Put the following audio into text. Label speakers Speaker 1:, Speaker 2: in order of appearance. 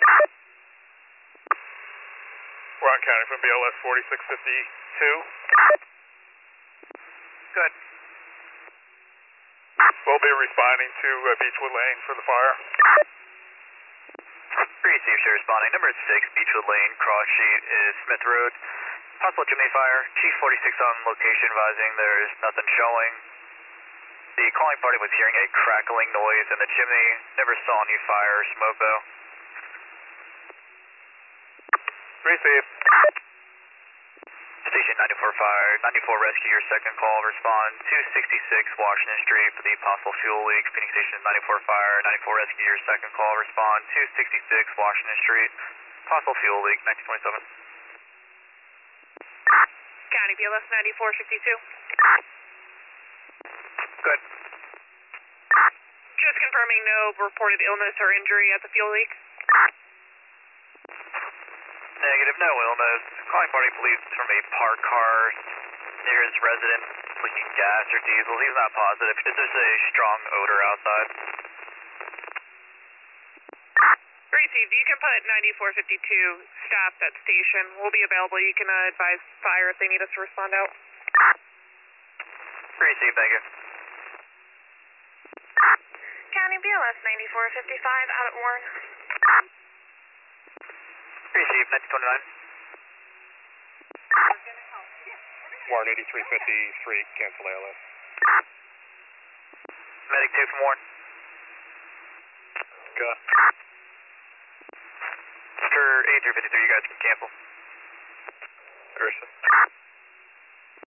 Speaker 1: Ron County from BLS 4652.
Speaker 2: Good.
Speaker 1: We'll be responding to Beechwood Lane for the fire.
Speaker 2: Received, you're responding. Number 6, Beechwood Lane, cross sheet is Smith Road. Possible chimney fire. Chief 46 on location advising there is nothing showing. The calling party was hearing a crackling noise in the chimney. Never saw any fire or smoke though.
Speaker 1: Received.
Speaker 2: Station 94 fire, 94 rescue, your second call, respond 266 Washington Street for the possible fuel leak. Phoenix Station 94 fire, 94 rescue, your second call, respond 266 Washington Street, possible fuel leak, 1927.
Speaker 3: County BLS 9452.
Speaker 2: Good.
Speaker 3: Just confirming no reported illness or injury at the fuel leak.
Speaker 2: Negative, no illness. Calling party believes it's from a parked car near his residence, leaking gas or diesel. He's not positive. It's just a strong odor outside.
Speaker 3: Received. You can put 9452 staff at station. We'll be available. You can advise fire if they need us to respond out.
Speaker 2: Received, thank you.
Speaker 3: County BLS 9455 out at Warren.
Speaker 2: Received, 1929.
Speaker 1: Warren 8353, cancel ALS.
Speaker 2: Medic 2 from Warren.
Speaker 1: Got.
Speaker 2: Mr. 8353, you guys can cancel.
Speaker 1: Gerson.